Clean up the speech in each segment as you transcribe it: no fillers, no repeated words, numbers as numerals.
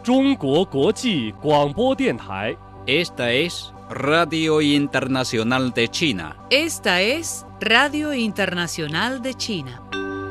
中国国际广播电台。 Esta es Radio Internacional de China. Esta es Radio Internacional de China.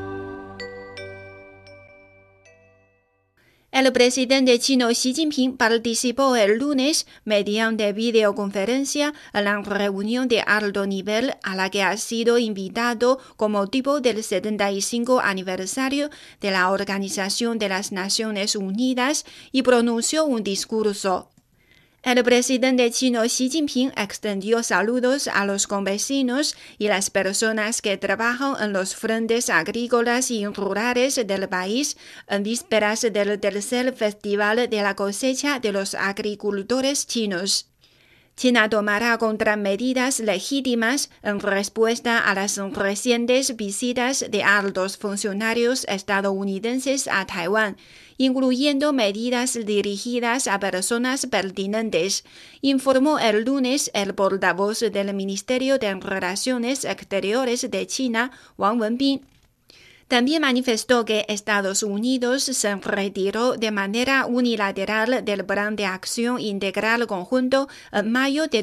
El presidente chino Xi Jinping participó el lunes mediante videoconferencia en la reunión de alto nivel a la que ha sido invitado con motivo del 75 aniversario de la Organización de las Naciones Unidas y pronunció un discurso. El presidente chino Xi Jinping extendió saludos a los campesinos y las personas que trabajan en los frentes agrícolas y rurales del país en vísperas del tercer Festival de la Cosecha de los Agricultores Chinos. China tomará contramedidas legítimas en respuesta a las recientes visitas de altos funcionarios estadounidenses a Taiwán, incluyendo medidas dirigidas a personas pertinentes, informó el lunes el portavoz del Ministerio de Relaciones Exteriores de China, Wang Wenbin. También manifestó que Estados Unidos se retiró de manera unilateral del Plan de Acción Integral Conjunto en mayo de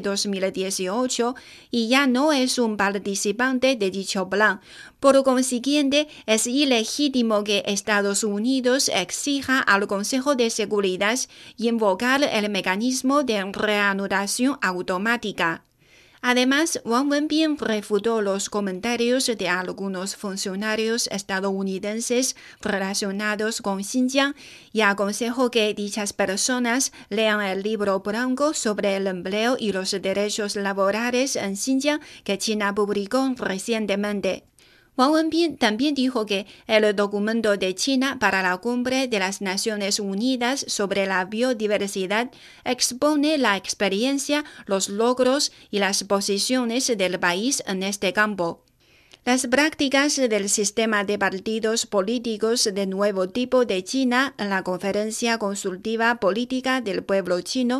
2018 y ya no es un participante de dicho plan. Por consiguiente, es ilegítimo que Estados Unidos exija al Consejo de Seguridad invocar el mecanismo de reanudación automática. Además, Wang Wenbin refutó los comentarios de algunos funcionarios estadounidenses relacionados con Xinjiang y aconsejó que dichas personas lean el libro blanco sobre el empleo y los derechos laborales en Xinjiang que China publicó recientemente. Wang Wenbin también dijo que el documento de China para la Cumbre de las Naciones Unidas sobre la biodiversidad expone la experiencia, los logros y las posiciones del país en este campo. Las prácticas del sistema de partidos políticos de nuevo tipo de China en la Conferencia Consultiva Política del Pueblo Chino,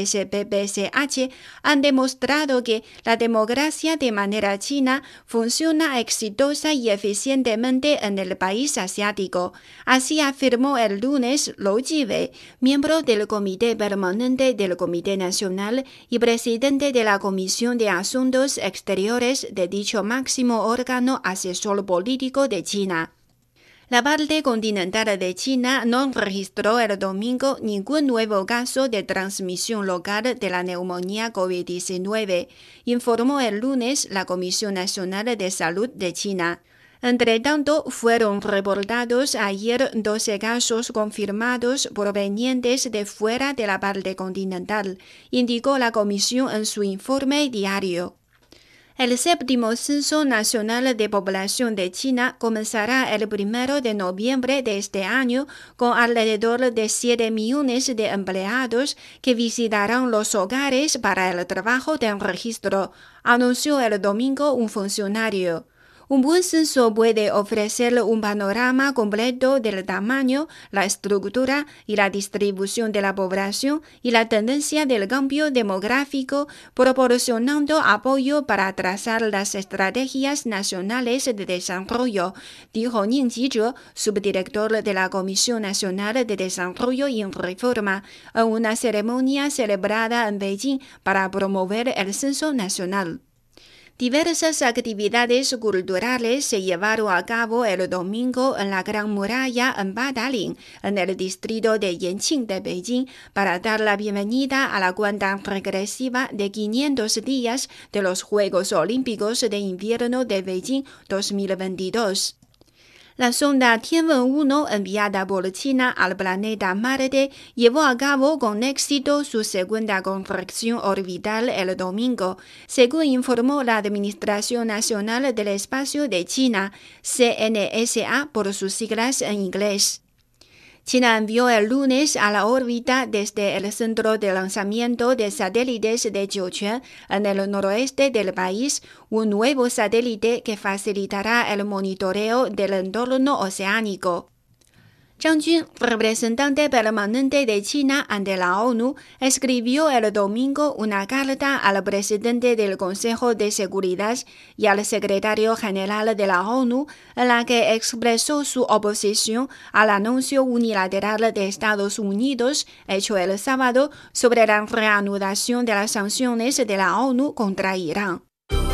CCPPCH, han demostrado que la democracia de manera china funciona exitosa y eficientemente en el país asiático. Así afirmó el lunes Lou Jiwei, miembro del Comité Permanente del Comité Nacional y presidente de la Comisión de Asuntos Exteriores de dicho máximo órgano asesor político de China. La parte continental de China no registró el domingo ningún nuevo caso de transmisión local de la neumonía COVID-19, informó el lunes la Comisión Nacional de Salud de China. Entre tanto, fueron reportados ayer 12 casos confirmados provenientes de fuera de la parte continental, indicó la comisión en su informe diario. El séptimo Censo Nacional de Población de China comenzará el 1 de noviembre de este año con alrededor de 7 millones de empleados que visitarán los hogares para el trabajo de registro, anunció el domingo un funcionario. Un buen censo puede ofrecer un panorama completo del tamaño, la estructura y la distribución de la población y la tendencia del cambio demográfico, proporcionando apoyo para trazar las estrategias nacionales de desarrollo, dijo Ning Jizhe, subdirector de la Comisión Nacional de Desarrollo y Reforma, en una ceremonia celebrada en Beijing para promover el censo nacional. Diversas actividades culturales se llevaron a cabo el domingo en la Gran Muralla en Badaling, en el distrito de Yanqing de Beijing, para dar la bienvenida a la cuenta regresiva de 500 días de los Juegos Olímpicos de Invierno de Beijing 2022. La sonda Tianwen-1 enviada por China al planeta Marte llevó a cabo con éxito su segunda corrección orbital el domingo, según informó la Administración Nacional del Espacio de China, CNSA por sus siglas en inglés. China envió el lunes a la órbita desde el centro de lanzamiento de satélites de Jiuquan, en el noroeste del país, un nuevo satélite que facilitará el monitoreo del entorno oceánico. Zhang Jun, representante permanente de China ante la ONU, escribió el domingo una carta al presidente del Consejo de Seguridad y al secretario general de la ONU, en la que expresó su oposición al anuncio unilateral de Estados Unidos hecho el sábado sobre la reanudación de las sanciones de la ONU contra Irán.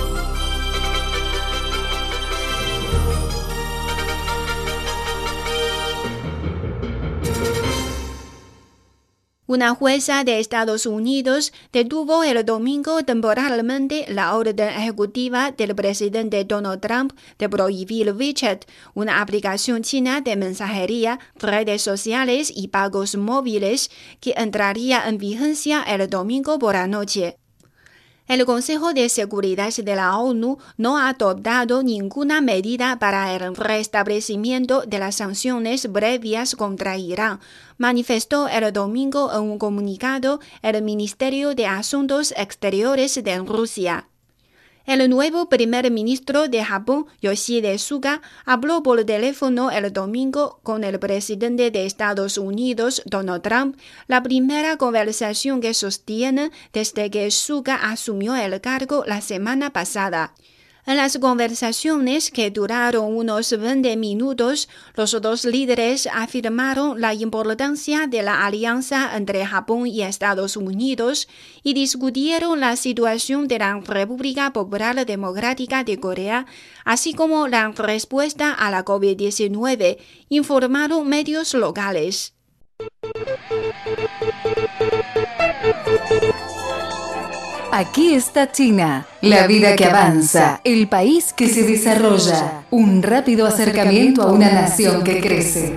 Una jueza de Estados Unidos detuvo el domingo temporalmente la orden ejecutiva del presidente Donald Trump de prohibir WeChat, una aplicación china de mensajería, redes sociales y pagos móviles que entraría en vigencia el domingo por la noche. El Consejo de Seguridad de la ONU no ha adoptado ninguna medida para el restablecimiento de las sanciones previas contra Irán, manifestó el domingo en un comunicado el Ministerio de Asuntos Exteriores de Rusia. El nuevo primer ministro de Japón, Yoshihide Suga, habló por teléfono el domingo con el presidente de Estados Unidos, Donald Trump, la primera conversación que sostiene desde que Suga asumió el cargo la semana pasada. En las conversaciones, que duraron unos 20 minutos, los dos líderes afirmaron la importancia de la alianza entre Japón y Estados Unidos y discutieron la situación de la República Popular Democrática de Corea, así como la respuesta a la COVID-19, informaron medios locales. Aquí está China, la vida que avanza, el país que se desarrolla, un rápido acercamiento a una nación que crece.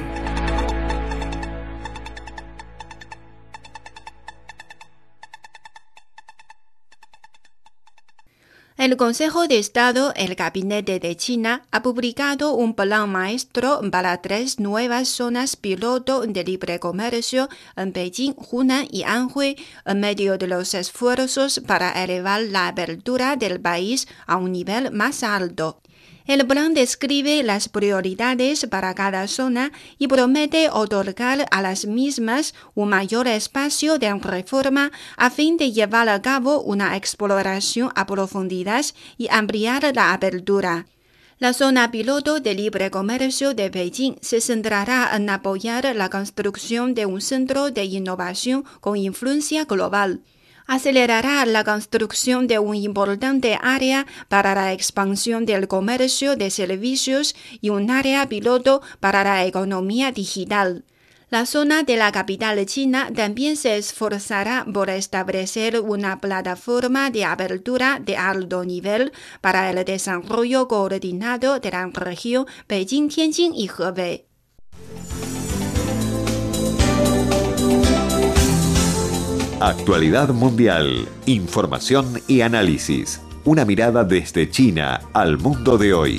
El Consejo de Estado, el Gabinete de China, ha publicado un plan maestro para 3 nuevas zonas piloto de libre comercio en Beijing, Hunan y Anhui, en medio de los esfuerzos para elevar la apertura del país a un nivel más alto. El plan describe las prioridades para cada zona y promete otorgar a las mismas un mayor espacio de reforma a fin de llevar a cabo una exploración a profundidad y ampliar la apertura. La zona piloto de libre comercio de Beijing se centrará en apoyar la construcción de un centro de innovación con influencia global. Acelerará la construcción de un importante área para la expansión del comercio de servicios y un área piloto para la economía digital. La zona de la capital china también se esforzará por establecer una plataforma de apertura de alto nivel para el desarrollo coordinado de la región Beijing, Tianjin y Hebei. Actualidad mundial, información y análisis. Una mirada desde China al mundo de hoy.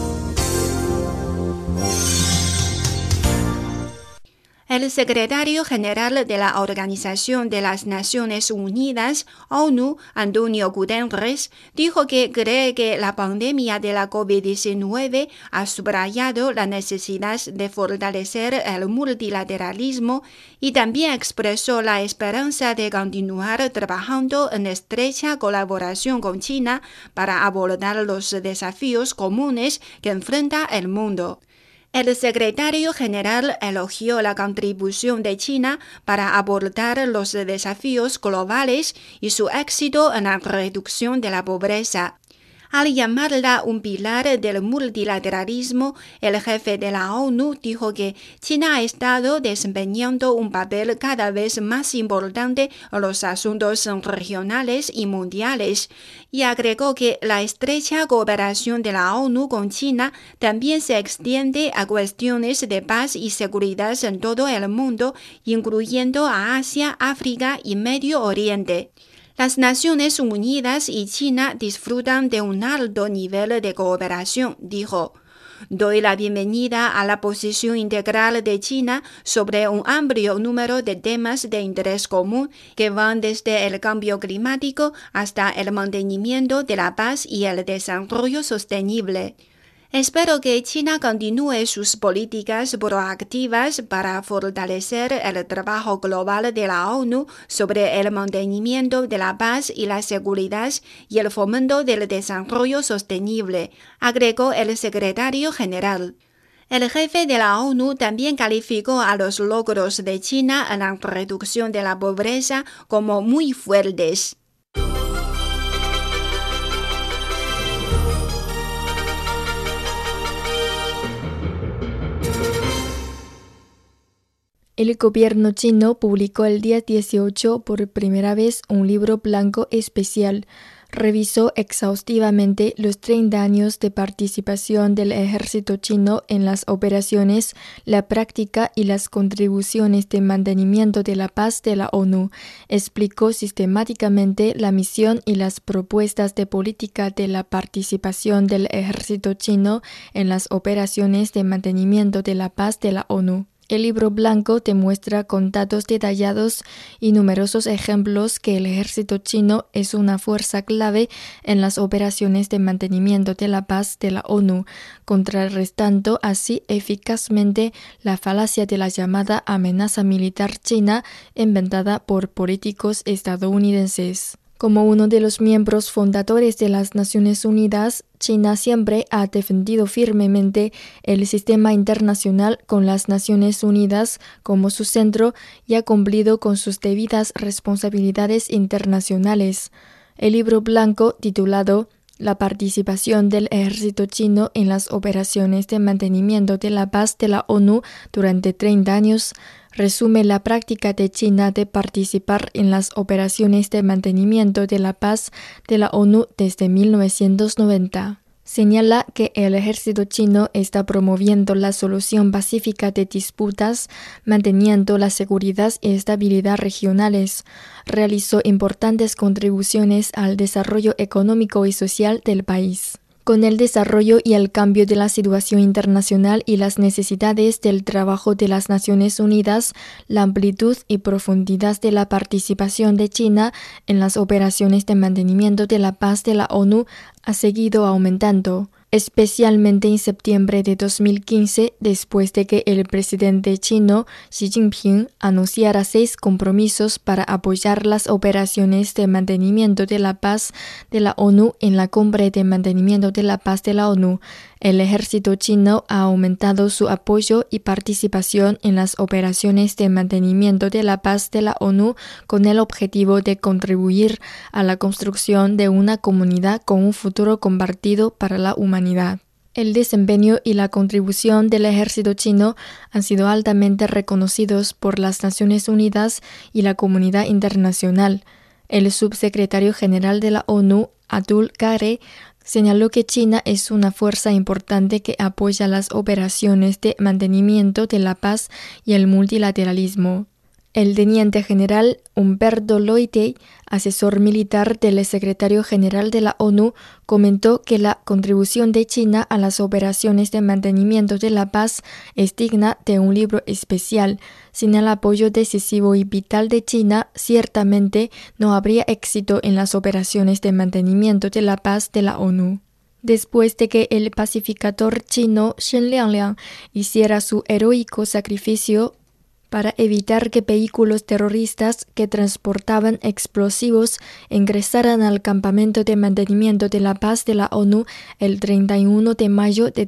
El secretario general de la Organización de las Naciones Unidas, ONU, Antonio Guterres, dijo que cree que la pandemia de la COVID-19 ha subrayado la necesidad de fortalecer el multilateralismo y también expresó la esperanza de continuar trabajando en estrecha colaboración con China para abordar los desafíos comunes que enfrenta el mundo. El secretario general elogió la contribución de China para abordar los desafíos globales y su éxito en la reducción de la pobreza. Al llamarla un pilar del multilateralismo, el jefe de la ONU dijo que China ha estado desempeñando un papel cada vez más importante en los asuntos regionales y mundiales, y agregó que la estrecha cooperación de la ONU con China también se extiende a cuestiones de paz y seguridad en todo el mundo, incluyendo a Asia, África y Medio Oriente. Las Naciones Unidas y China disfrutan de un alto nivel de cooperación, dijo. Doy la bienvenida a la posición integral de China sobre un amplio número de temas de interés común que van desde el cambio climático hasta el mantenimiento de la paz y el desarrollo sostenible. Espero que China continúe sus políticas proactivas para fortalecer el trabajo global de la ONU sobre el mantenimiento de la paz y la seguridad y el fomento del desarrollo sostenible, agregó el secretario general. El jefe de la ONU también calificó a los logros de China en la reducción de la pobreza como muy fuertes. El gobierno chino publicó el día 18 por primera vez un libro blanco especial. Revisó exhaustivamente los 30 años de participación del ejército chino en las operaciones, la práctica y las contribuciones de mantenimiento de la paz de la ONU. Explicó sistemáticamente la misión y las propuestas de política de la participación del ejército chino en las operaciones de mantenimiento de la paz de la ONU. El libro blanco demuestra con datos detallados y numerosos ejemplos que el ejército chino es una fuerza clave en las operaciones de mantenimiento de la paz de la ONU, contrarrestando así eficazmente la falacia de la llamada amenaza militar china inventada por políticos estadounidenses. Como uno de los miembros fundadores de las Naciones Unidas, China siempre ha defendido firmemente el sistema internacional con las Naciones Unidas como su centro y ha cumplido con sus debidas responsabilidades internacionales. El libro blanco titulado La participación del ejército chino en las operaciones de mantenimiento de la paz de la ONU durante 30 años resume la práctica de China de participar en las operaciones de mantenimiento de la paz de la ONU desde 1990. Señala que el ejército chino está promoviendo la solución pacífica de disputas, manteniendo la seguridad y estabilidad regionales. Realizó importantes contribuciones al desarrollo económico y social del país. Con el desarrollo y el cambio de la situación internacional y las necesidades del trabajo de las Naciones Unidas, la amplitud y profundidad de la participación de China en las operaciones de mantenimiento de la paz de la ONU ha seguido aumentando, especialmente en septiembre de 2015, después de que el presidente chino Xi Jinping anunciara 6 compromisos para apoyar las operaciones de mantenimiento de la paz de la ONU en la cumbre de mantenimiento de la paz de la ONU. El ejército chino ha aumentado su apoyo y participación en las operaciones de mantenimiento de la paz de la ONU con el objetivo de contribuir a la construcción de una comunidad con un futuro compartido para la humanidad. El desempeño y la contribución del ejército chino han sido altamente reconocidos por las Naciones Unidas y la comunidad internacional. El subsecretario general de la ONU, Abdul Qahre, señaló que China es una fuerza importante que apoya las operaciones de mantenimiento de la paz y el multilateralismo. El teniente general Humberto Loitey, asesor militar del secretario general de la ONU, comentó que la contribución de China a las operaciones de mantenimiento de la paz es digna de un libro especial. Sin el apoyo decisivo y vital de China, ciertamente no habría éxito en las operaciones de mantenimiento de la paz de la ONU. Después de que el pacificador chino Shen Liangliang hiciera su heroico sacrificio para evitar que vehículos terroristas que transportaban explosivos ingresaran al campamento de mantenimiento de la paz de la ONU el 31 de mayo de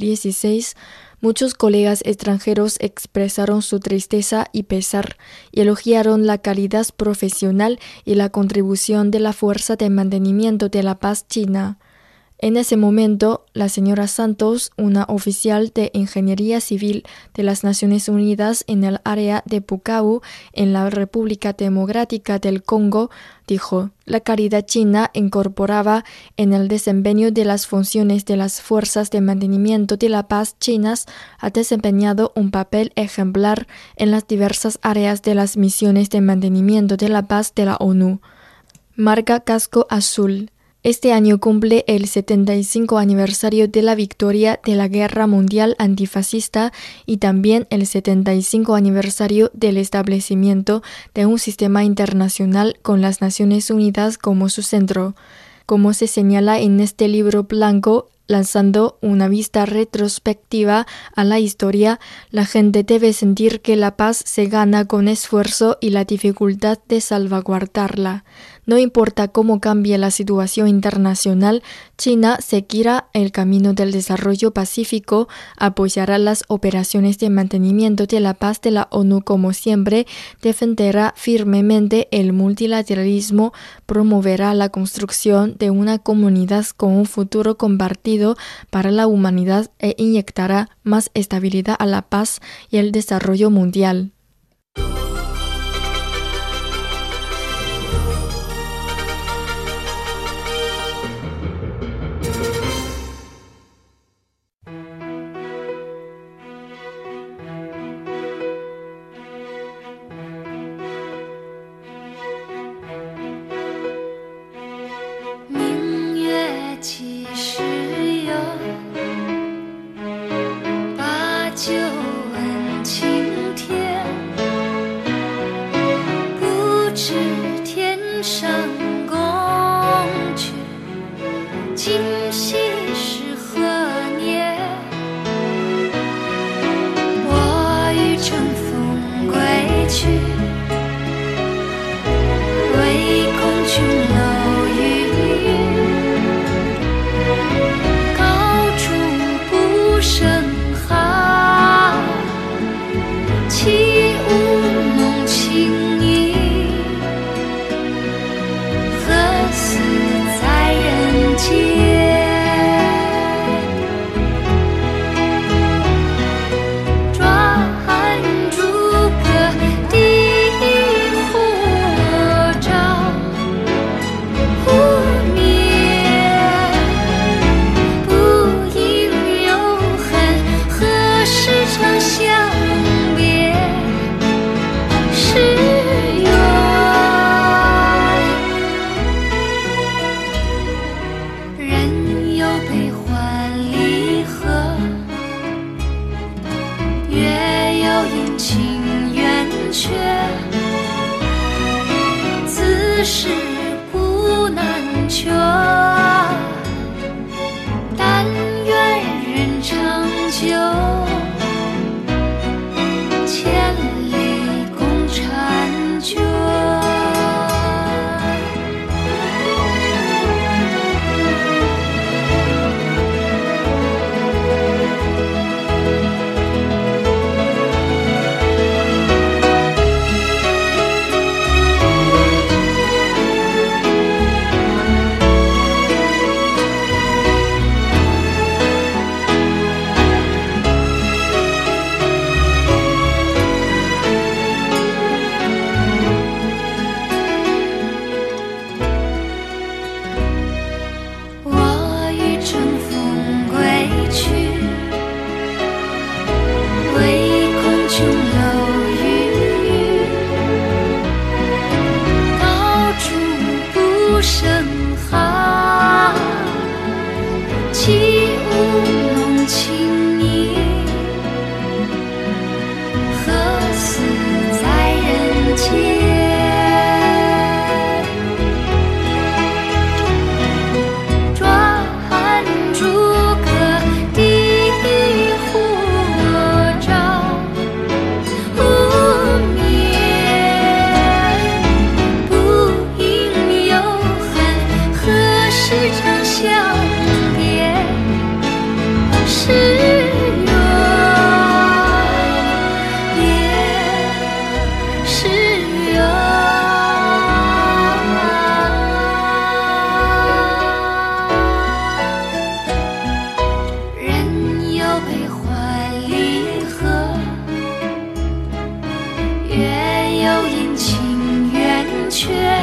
2016, muchos colegas extranjeros expresaron su tristeza y pesar y elogiaron la calidad profesional y la contribución de la Fuerza de Mantenimiento de la Paz china. En ese momento, la señora Santos, una oficial de Ingeniería Civil de las Naciones Unidas en el área de Bukavu, en la República Democrática del Congo, dijo: la calidad china incorporaba en el desempeño de las funciones de las fuerzas de mantenimiento de la paz chinas ha desempeñado un papel ejemplar en las diversas áreas de las misiones de mantenimiento de la paz de la ONU. Marca Casco Azul. Este año cumple el 75 aniversario de la victoria de la Guerra Mundial Antifascista y también el 75 aniversario del establecimiento de un sistema internacional con las Naciones Unidas como su centro. Como se señala en este libro blanco, lanzando una vista retrospectiva a la historia, la gente debe sentir que la paz se gana con esfuerzo y la dificultad de salvaguardarla. No importa cómo cambie la situación internacional, China seguirá el camino del desarrollo pacífico, apoyará las operaciones de mantenimiento de la paz de la ONU como siempre, defenderá firmemente el multilateralismo, promoverá la construcción de una comunidad con un futuro compartido para la humanidad e inyectará más estabilidad a la paz y el desarrollo mundial.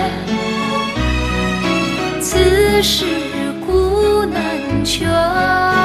此事古难全。